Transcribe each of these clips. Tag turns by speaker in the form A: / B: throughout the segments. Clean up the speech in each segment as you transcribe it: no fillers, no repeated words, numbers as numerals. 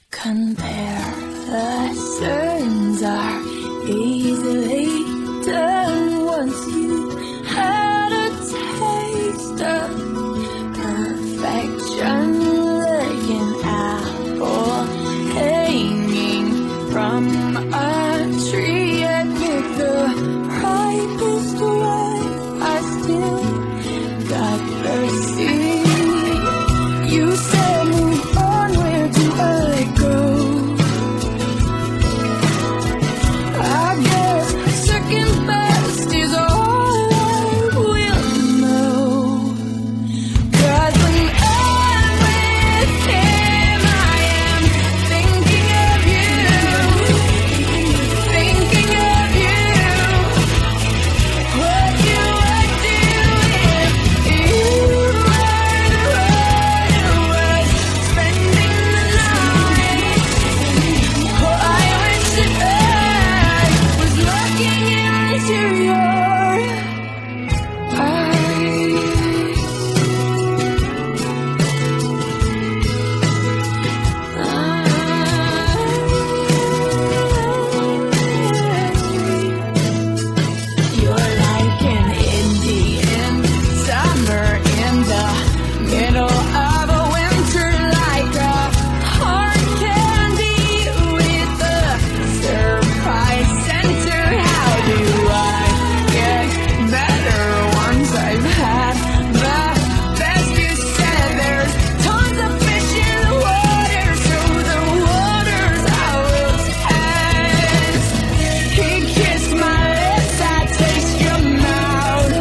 A: Comparisons are easily done once you had a taste of perfection, like an apple hanging from a tree. I picked the ripest one, I still got thirsty. You said move on, where do I go? I guess second best is all I will know. 'Cause when I'm with him, I am thinking of you, thinking of you. What do I do if you were the one who was spending the night? Oh, I wish that I was looking into your eyes. You're like an Indian summer in the middle of a winter, like a hard candy with a surprise center. How do I get better once I've had the best? You said there's tons of fish in the water, so the waters I will test. He kissed my lips, I taste your mouth.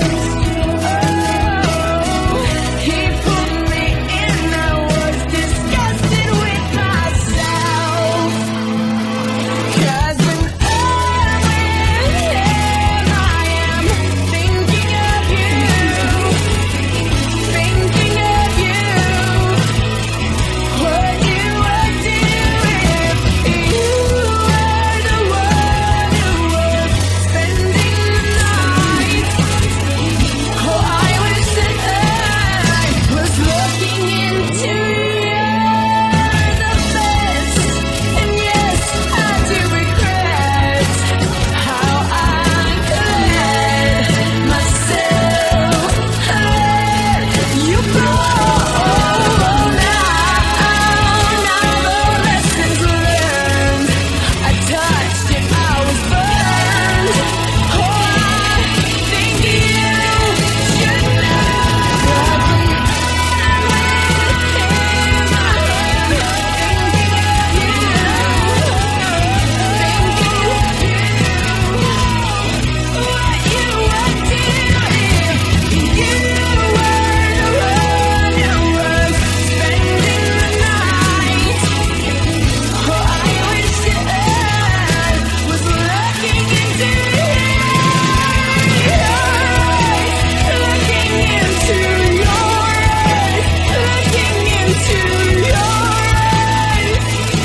A: Oh, he put me in, I was disgusted with myself. 'Cause when I'm with him, I am thinking of you, thinking of you. What do I do if you were the one who was spending the night? Oh, I wish that I was looking into the best. And yes, I do regret how I let myself let you go. Now the lessons learned, I touched it, I was burned. Oh, I think you should know. 'Cause when I'm with him, I am thinking of you, thinking of you. What you would do if you were the one who was spending the night. Oh, I wish that I was looking into your eyes, looking into your eyes, looking into your eyes.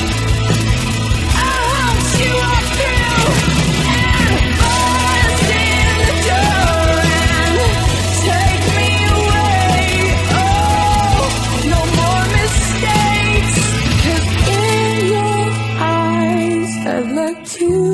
A: I'll help you walk through and bust in the door and take me away. Oh, no more mistakes, 'cause in your eyes I've looked too